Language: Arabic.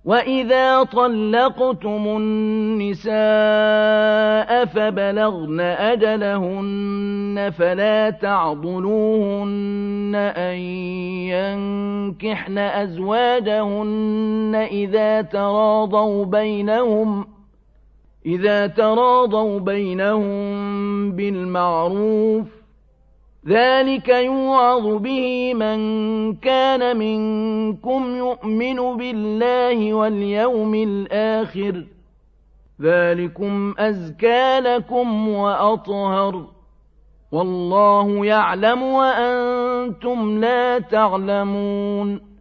وَإِذَا طَلَّقْتُمُ النِّسَاءَ فَبَلَغْنَ أَجَلَهُنَّ فَلَا تَعْضُلُوهُنَّ أَن يَنكِحْنَ أَزْوَاجَهُنَّ إِذَا تَرَاضَوْا بَيْنَهُم بِالْمَعْرُوفِ ۗ ذَلِكَ يُوعَظُ بِهِ مَن كَانَ مِنكُمْ يُؤْمِنُ بِاللَّهِ وَالْيَوْمِ الْآخِرِ ۗ ذَلِكُمْ أَزْكَىٰ لَكُمْ وَأَطْهَرُ ۗ وَاللَّهُ يَعْلَمُ وَأَنتُمْ لَا تَعْلَمُونَ